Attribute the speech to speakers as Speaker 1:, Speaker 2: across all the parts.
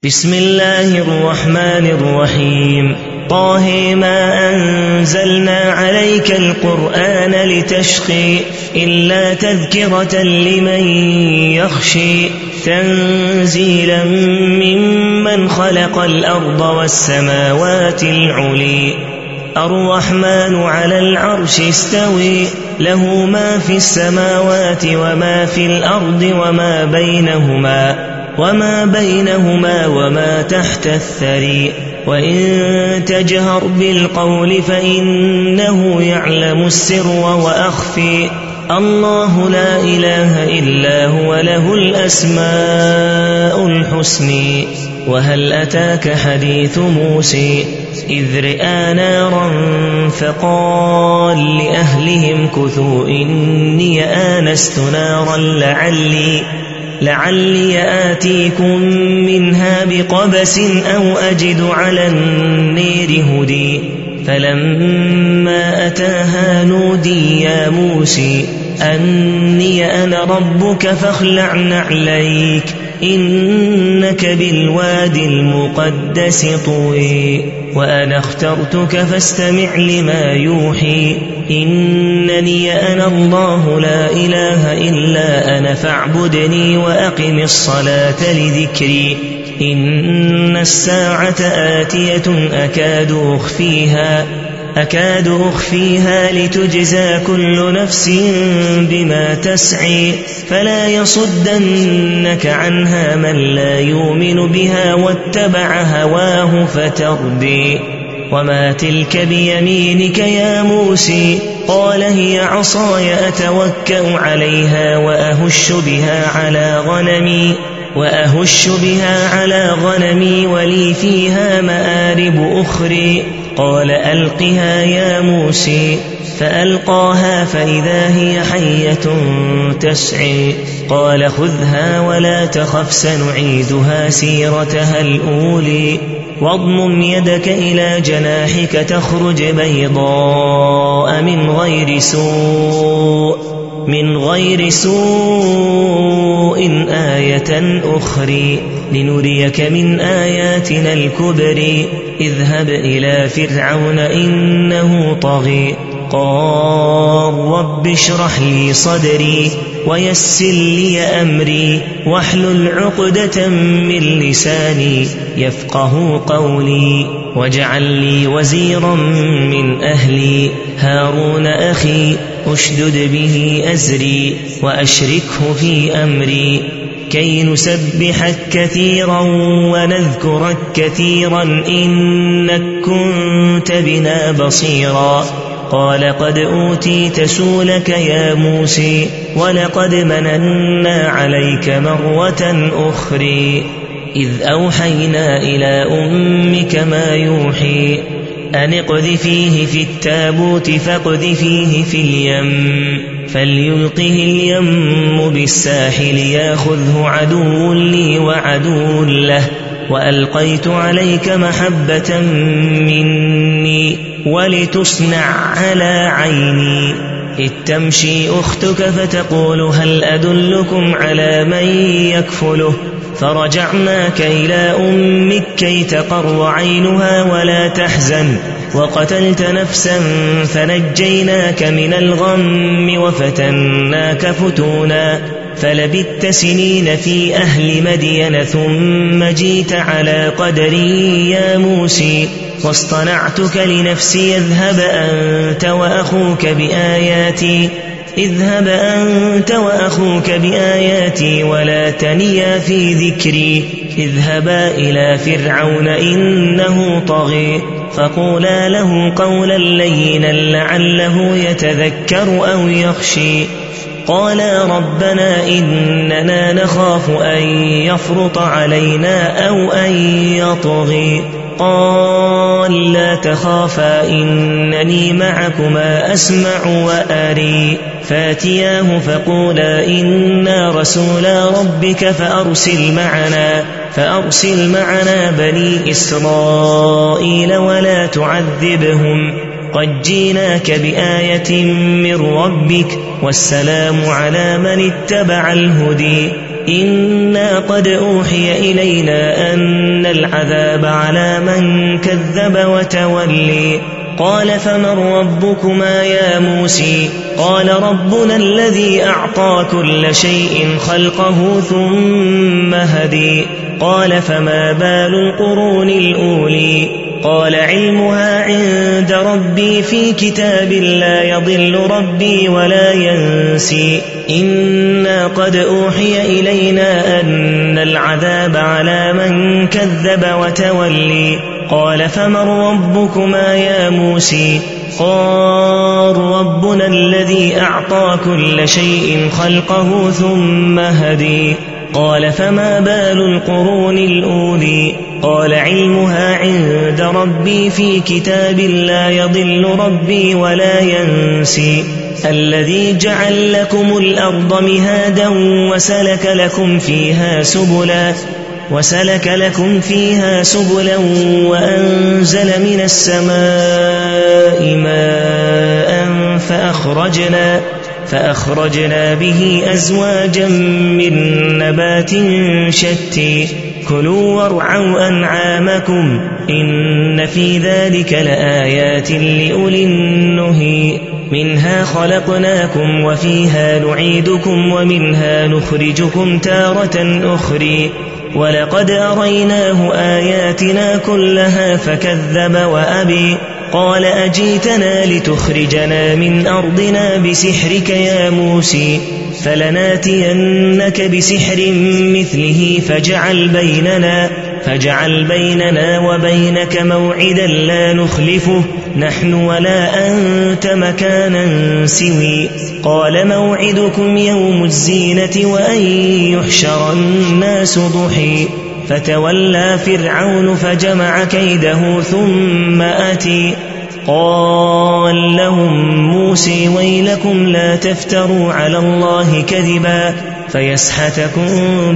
Speaker 1: بسم الله الرحمن الرحيم طه ما أنزلنا عليك القرآن لتشقي إلا تذكرة لمن يخشي تنزيلا ممن خلق الأرض والسماوات العلي الرحمن على العرش استوي له ما في السماوات وما في الأرض وما بينهما وما تحت الثري وإن تجهر بالقول فإنه يعلم السر وأخفي الله لا إله إلا هو له الأسماء الحسنى وهل أتاك حديث موسى إذ رأى نارا فقال لأهلهم كثوا إني آنست نارا لعلي آتيكم منها بقبس أو أجد على النير هدي فلما أتاها نودي يا موسى أني أنا ربك فاخلع نعليك إنك بالوادي المقدس طوي وأنا اخترتك فاستمع لما يوحي إنني أنا الله لا إله إلا أنا فاعبدني وأقم الصلاة لذكري إن الساعة آتية أكاد أخفيها لتجزى كل نفس بما تسعي فلا يصدنك عنها من لا يؤمن بها واتبع هواه فتردي وما تلك بيمينك يا موسى قال هي عصاي أتوكأ عليها وأهش بها على غنمي ولي فيها مآرب أخرى قال ألقها يا موسى فألقاها فإذا هي حية تسعي قال خذها ولا تخف سنعيدها سيرتها الأولى واضمم يدك إلى جناحك تخرج بيضاء من غير سوء آية أخرى لنريك من آياتنا الكبرى اذهب إلى فرعون إنه طغى قال رب اشرح لي صدري ويسر لي أمري واحلل عقدة من لساني يفقه قولي واجعل لي وزيرا من أهلي هارون أخي أشدد به أزري وأشركه في أمري كي نسبحك كثيرا ونذكرك كثيرا إنك كنت بنا بصيرا قال قد أوتيت سؤلك يا موسى ولقد مننا عليك مرة أخرى إذ أوحينا إلى أمك ما يوحي أن اقذفيه في التابوت فاقذفيه في اليم فليلقه اليم بالساحل ياخذه عدو لي وعدو له وألقيت عليك محبة مني ولتصنع على عيني إذ تمشي أختك فتقول هل أدلكم على من يكفله فرجعناك إلى أمك كي تقر عينها ولا تحزن وقتلت نفسا فنجيناك من الغم وفتناك فتونا فلبثت سنين في أهل مدين ثم جيت على قدري يا موسى واصطنعتك لنفسي اذهب أنت وأخوك بآياتي ولا تنيا في ذكري اذهبا إلى فرعون إنه طغى فقولا له قولا لينا لعله يتذكر أو يخشي قالا ربنا إننا نخاف أن يفرط علينا أو أن يطغي قال لا تخافا إنني معكما أسمع وأري فاتياه فقولا إنا رسولا ربك فأرسل معنا بني إسرائيل ولا تعذبهم قد جيناك بآية من ربك والسلام على من اتبع الهدي إنا قد أوحي إلينا أن أن العذاب على من كذب وتولي قال فمن ربكما يا موسى قال ربنا الذي أعطى كل شيء خلقه ثم هدي قال فما بال القرون الأولي قال علمها عند ربي في كتاب لا يضل ربي ولا ينسي إنا قد أوحي إلينا أن العذاب على من كذب وتولي قال فمن ربكما يا موسى قال ربنا الذي أعطى كل شيء خلقه ثم هدي قال فما بال القرون الأولي قال علمها عند ربي في كتاب لا يضل ربي ولا ينسي الذي جعل لكم الأرض مهادا وسلك لكم فيها سبلا وأنزل من السماء ماء فأخرجنا به أزواجا من نبات شتى كلوا وارعوا أنعامكم إن في ذلك لآيات لأولي النهي منها خلقناكم وفيها نعيدكم ومنها نخرجكم تارة أخرى ولقد أريناه آياتنا كلها فكذب وأبي قال أجيتنا لتخرجنا من أرضنا بسحرك يا موسى فلناتينك بسحر مثله فاجعل بيننا وبينك موعدا لا نخلفه نحن ولا أنت مكانا سوي قال موعدكم يوم الزينة وأن يحشر الناس ضحى فتولى فرعون فجمع كيده ثم أتي قال لهم موسى ويلكم لا تفتروا على الله كذبا فيسحتكم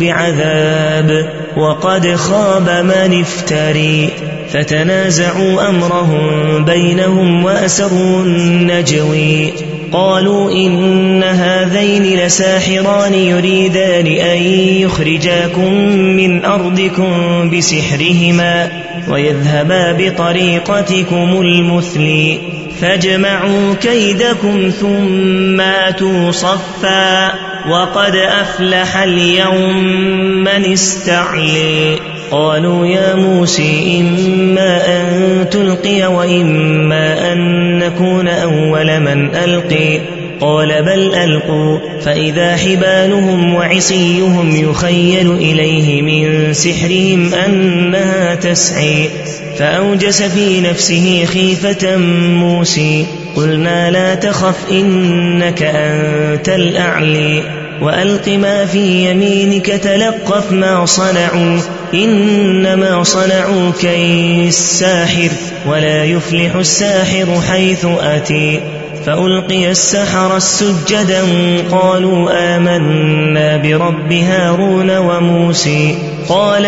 Speaker 1: بعذاب وقد خاب من افتري فتنازعوا أمرهم بينهم وأسروا النجوي قالوا إن هذين لساحران يريدان أن يخرجاكم من أرضكم بسحرهما ويذهبا بطريقتكم المثلي فاجمعوا كيدكم ثم أتوا صفا وقد أفلح اليوم من استعلي قالوا يا موسى إما أن تلقي وإما أن نكون أول من ألقي قال بل ألقوا فإذا حبالهم وعصيهم يخيل إليه من سحرهم أنها تسعي فأوجس في نفسه خيفة موسى قلنا لا تخف إنك أنت الأعلي وألق ما في يمينك تلقف ما صنعوا إنما صنعوا كيد الساحر ولا يفلح الساحر حيث أتي فألقي السحرة سجدا قالوا آمنا برب هارون وموسى قال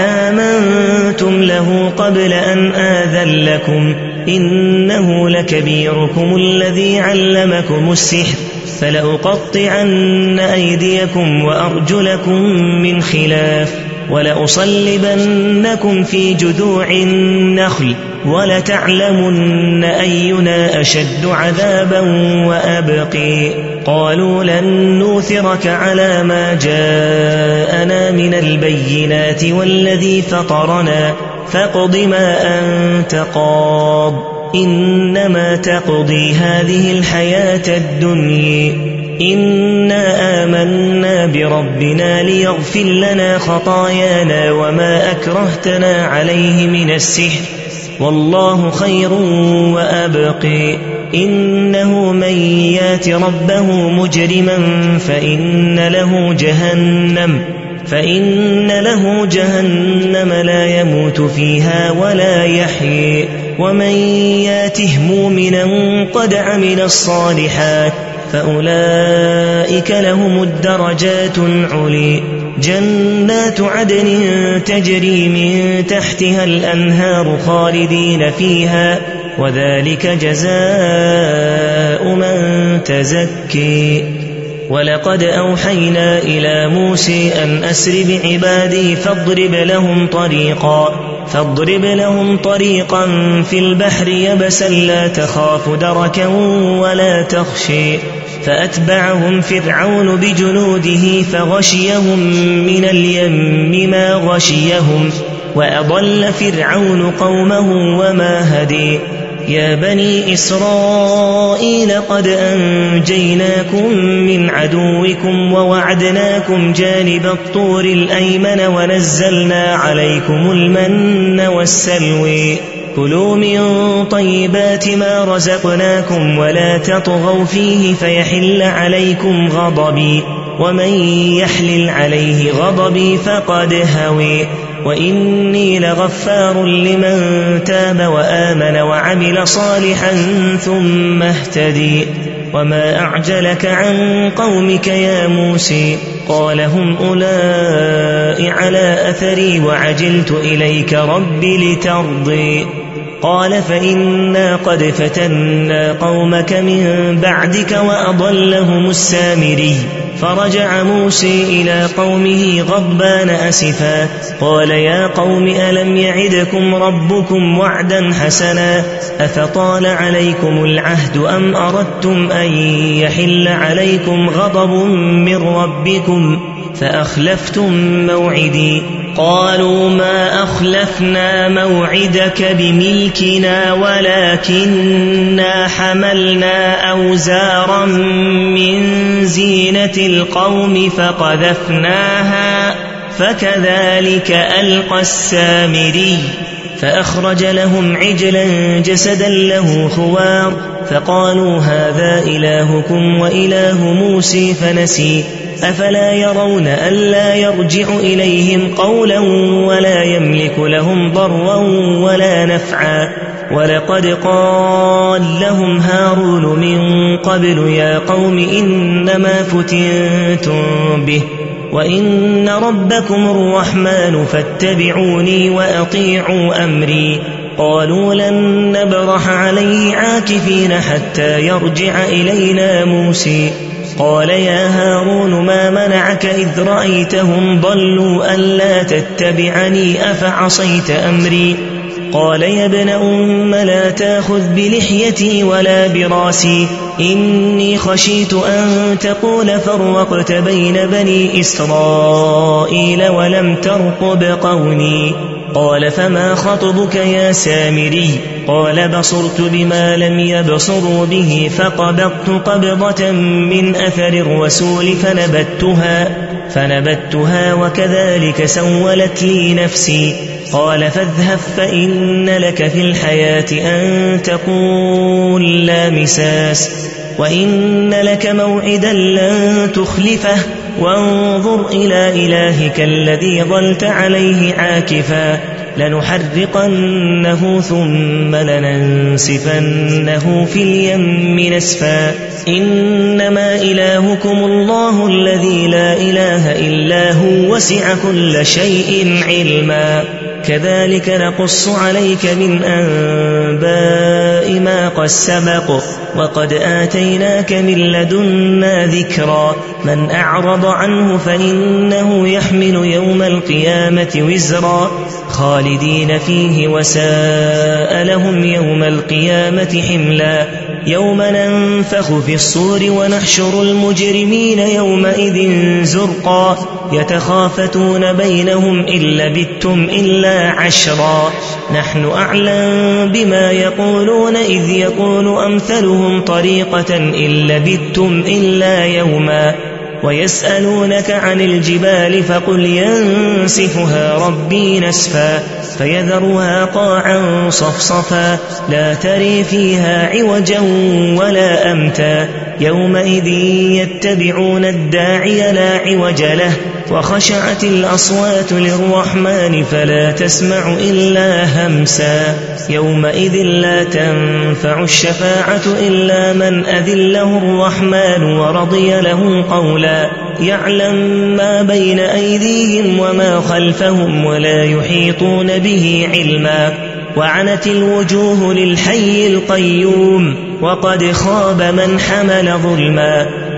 Speaker 1: آمنتم له قبل أن آذن لكم إنه لكبيركم الذي علمكم السحر فلأقطعن أيديكم وأرجلكم من خلاف ولأصلبنكم في جذوع النخل ولتعلمن أينا أشد عذابا وأبقي قالوا لن نوثرك على ما جاءنا من البينات والذي فطرنا فاقض ما أنت قاض إنما تقضي هذه الحياة الدنيا إنا آمنا بربنا ليغفر لنا خطايانا وما أكرهتنا عليه من السحر والله خير وأبقي إنه من يات ربه مجرما فإن له جهنم لا يموت فيها ولا يحيي ومن ياته مؤمنا قد عمل الصالحات فأولئك لهم الدرجات العلي جنات عدن تجري من تحتها الأنهار خالدين فيها وذلك جزاء من تزكي ولقد أوحينا إلى موسى أن أسر بعبادي فاضرب لهم طريقا في البحر يبسا لا تخاف دركا ولا تخشي فأتبعهم فرعون بجنوده فغشيهم من اليم ما غشيهم وأضل فرعون قومه وما هدي يا بني إسرائيل قد أنجيناكم من عدوكم ووعدناكم جانب الطور الأيمن ونزلنا عليكم المن والسلوى كلوا من طيبات ما رزقناكم ولا تطغوا فيه فيحل عليكم غضبي ومن يحلل عليه غضبي فقد هوي وإني لغفار لمن تاب وآمن وعمل صالحا ثم اهتدي وما أعجلك عن قومك يا موسى قال هم أولئك على أثري وعجلت إليك رب لترضي قال فإنا قد فتنا قومك من بعدك وأضلهم السامري فرجع موسى إلى قومه غضبان أسفا قال يا قوم ألم يعدكم ربكم وعدا حسنا أفطال عليكم العهد أم أردتم أن يحل عليكم غضب من ربكم فأخلفتم موعدي قالوا ما أخلفنا موعدك بملكنا ولكننا حملنا أوزارا من زينة القوم فقذفناها فكذلك ألقى السامري فأخرج لهم عجلا جسدا له خوار فقالوا هذا إلهكم وإله موسى فنسي أفلا يرون ألا يرجع إليهم قولا ولا يملك لهم ضرا ولا نفعا ولقد قال لهم هارون من قبل يا قوم إنما فتنتم به وإن ربكم الرحمن فاتبعوني وأطيعوا أمري قالوا لن نبرح عليه عاكفين حتى يرجع إلينا موسى قال يا هارون ما منعك إذ رأيتهم ضلوا ألا تتبعني أفعصيت أمري قال يا ابن أم لا تأخذ بلحيتي ولا براسي إني خشيت أن تقول فرقت بين بني إسرائيل ولم ترقب قولي قال فما خطبك يا سامري قال بصرت بما لم يبصروا به فقبضت قبضة من أثر الرسول فنبتها وكذلك سولت لي نفسي قال فاذهب فإن لك في الحياة أن تقول لا مساس وإن لك موعدا لن تخلفه وانظر إلى إلهك الذي ظلت عليه عاكفا لنحرقنه ثم لننسفنه في اليم نسفا إنما إلهكم الله الذي لا إله إلا هو وسع كل شيء علما كذلك نقص عليك من أنباء ما قد سبق وقد آتيناك من لدنا ذكرا من أعرض عنه فإنه يحمل يوم القيامة وزرا خالدين فيه وساء لهم يوم القيامة حملا يوم ننفخ في الصور ونحشر المجرمين يومئذ زرقا يتخافتون بينهم إن لبثتم إلا عشرا نحن أعلم بما يقولون إذ يقول أمثلهم طريقة إن لبثتم إلا يوما ويسألونك عن الجبال فقل ينسفها ربي نسفا فيذرها قاعا صفصفا لا تري فيها عوجا ولا أمتا يومئذ يتبعون الداعي لا عوج له وخشعت الأصوات للرحمن فلا تسمع إلا همسا يومئذ لا تنفع الشفاعة إلا من أذن له الرحمن ورضي له قولا يعلم ما بين أيديهم وما خلفهم ولا يحيطون به علما وعنت الوجوه للحي القيوم وقد خاب من حمل ظلما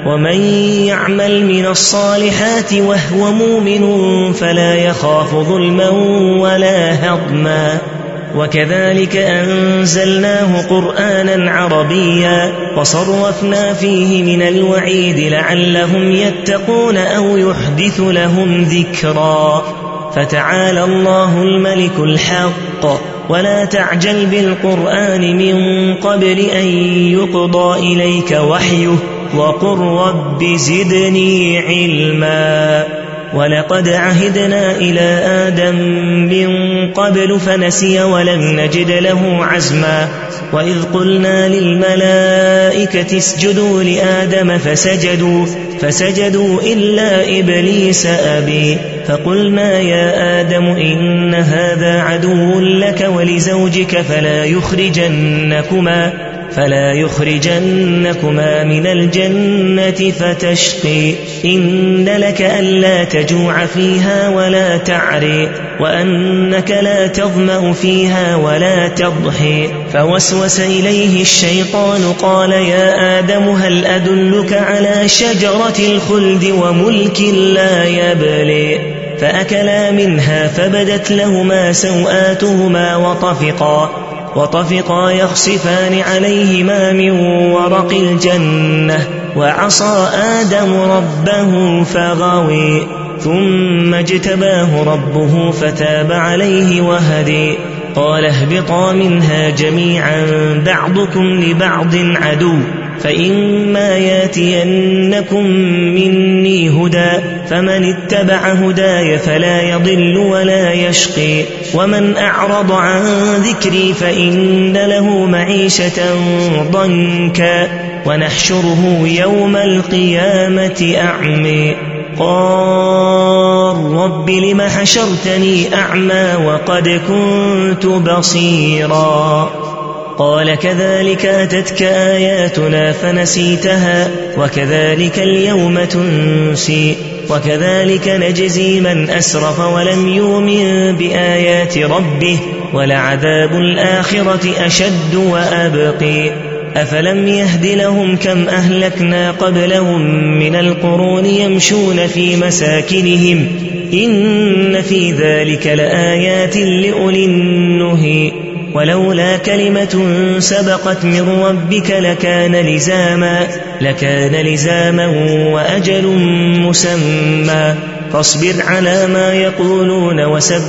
Speaker 1: ومن يعمل من الصالحات وهو مؤمن فلا يخاف ظلما ولا هضما وكذلك أنزلناه قرآنا عربيا وصرفنا فيه من الوعيد لعلهم يتقون أو يحدث لهم ذكرا فتعالى الله الملك الحق ولا تعجل بالقرآن من قبل أن يقضى إليك وحيه وقل رب زدني علما ولقد عهدنا إلى آدم من قبل فنسي ولم نجد له عزما وإذ قلنا للملائكة اسجدوا لآدم فسجدوا إلا إبليس أبي فقلنا يا آدم إن هذا عدو لك ولزوجك فلا يخرجنكما من الجنة فتشقي إن لك ألا تجوع فيها ولا تعري وأنك لا تظمأ فيها ولا تضحي فوسوس إليه الشيطان قال يا آدم هل أدلك على شجرة الخلد وملك لا يبلي فأكلا منها فبدت لهما سوآتهما وطفقا يخصفان عليهما من ورق الجنة وعصى آدم ربه فغوي ثم اجتباه ربه فتاب عليه وهدي قال اهبطا منها جميعا بعضكم لبعض عدو فإما ياتينكم مني هدى فمن اتبع هداي فلا يضل ولا يشقي ومن أعرض عن ذكري فإن له معيشة ضنكا ونحشره يوم القيامة أعمي قال رب لم حشرتني أعمى وقد كنت بصيرا قال كذلك أتتك آياتنا فنسيتها وكذلك اليوم تنسي وكذلك نجزي من أسرف ولم يؤمن بآيات ربه ولعذاب الآخرة أشد وأبقي أفلم يهد لهم كم أهلكنا قبلهم من القرون يمشون في مساكنهم إن في ذلك لآيات لأولي النهي ولولا كلمة سبقت من ربك لكان لزاما وأجل مسمى فاصبر على ما يقولون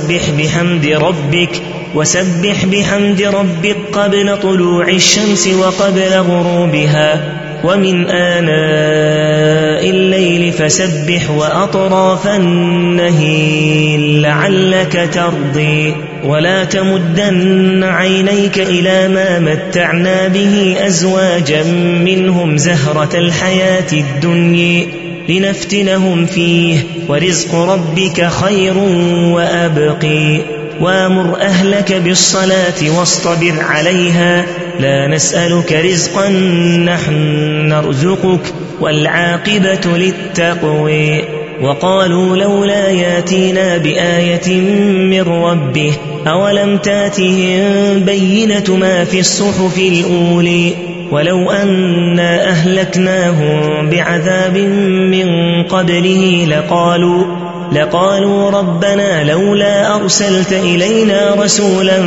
Speaker 1: وسبح بحمد ربك قبل طلوع الشمس وقبل غروبها ومن آناء الليل فسبح وأطراف النهير لعلك ترضي ولا تمدن عينيك إلى ما متعنا به أزواجا منهم زهرة الحياة الدنيا لنفتنهم فيه ورزق ربك خير وأبقي وامر أهلك بالصلاة واصطبر عليها لا نسألك رزقا نحن نرزقك والعاقبة للتقوى وقالوا لولا ياتينا بآية من ربه أولم تاتهم بينة ما في الصحف الأولي ولو أنا أهلكناهم بعذاب من قبله لقالوا ربنا لولا أرسلت إلينا رسولا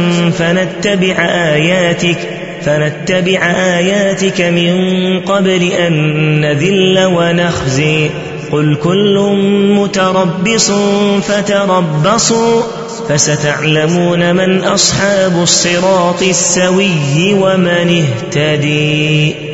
Speaker 1: فنتبع آياتك من قبل أن نذل ونخزي قل كل متربص فتربصوا فستعلمون من أصحاب الصراط السوي ومن اهتدي